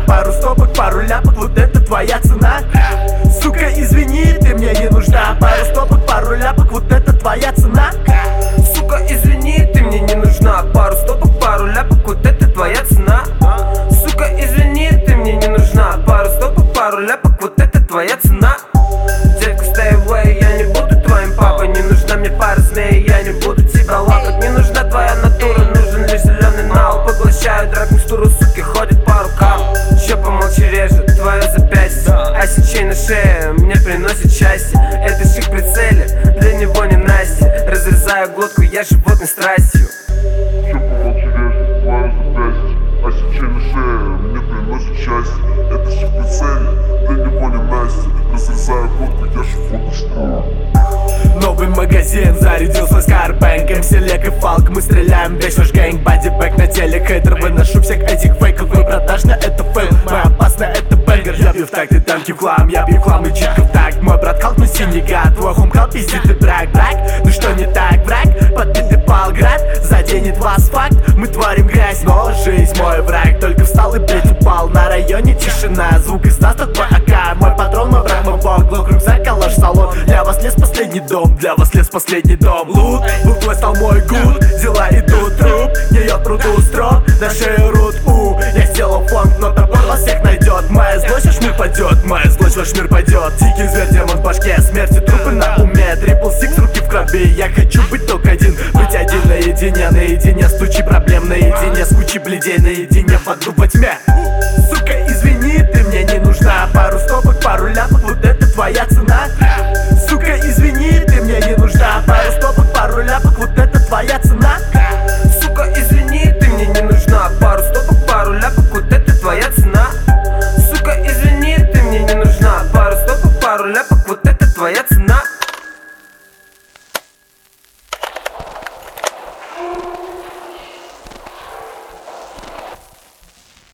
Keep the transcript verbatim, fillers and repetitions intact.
Пару стопок, пару ляпок, вот это твоя цена. Сука, извини, ты мне не нужна. Пару стопок, пару ляпок, вот это твоя цена. Сука, извини, ты мне не нужна. Пару стопок, пару ляпок, вот это твоя цена. Сука, извини, ты мне не нужна. Пару стопок, пару ляпок, вот это твоя цена. Детка, stay away, я не буду твоим папой. Не нужна мне пара змей, я не буду тебя лапать. Не нужна твоя натура, нужен лишь зеленый нал. Поглощаю драк микстуру, суки ходят по рукам. Чё помолчи, режет твое запястье. А сечей на шее мне приносит счастье. Это шик в прицеле, для него не Настя. Разрезаю глотку, я животной страстью. Чё помолчи, режет твое запястье. А сечей на шее мне приносит счастье. Это шик в прицеле, для него не Настя. Разрезаю глотку, я животной страстью. Новый магазин, зарядился Скарбэнк, эм си Лек и Фалк, мы стреляем весь ваш гэнг. Бодибэк на теле, хейтер, выношу всех этих фейков. Вы продажно, это фейл, мы опасно, это бэнгер. Я бью в такт и танки в хлам, я бью в хлам и читка в такт. Мой брат Халк, но синий гад, твой хумкал пиздит и брак, брак. Ну что не так, брак? Подбитый Палград, заденет вас факт. Мы творим грязь, но жизнь мой враг. Только встал и, блять, упал, на районе тишина. Звук из нас, твой АК, мой патрон, мой враг, мой бог. Глок, рюкзак, калаш, салон. Для вас лес последний дом, для вас лес последний дом. Лут, буквой стал мой гуд, дела идут, труп не ел труду строп, на шею рут, у. Я сделал фонг, но топор вас всех найдет. Моя злость ваш мир падет, моя злость ваш мир падет. Дикий зверь, демон в башке, смерти трупы на уме. Трипл сикс, руки в крови, я хочу быть только один. Быть один наедине, наедине с тучей проблем. Наедине с кучей бледей, наедине в аду во тьме. Сука, извини, ты мне не нужна. Пару стопок, пару ляпок, вот это твоя цена. Сука, извини, ты мне не нужна. Пару стопок, пару ляпок, вот это твоя цена. Сука, извини, ты мне не нужна. Пару стопок, пару ляпок, вот это твоя цена. Сука, извини, ты мне не нужна. Пару стопок, пару ляпок, вот это твоя цена.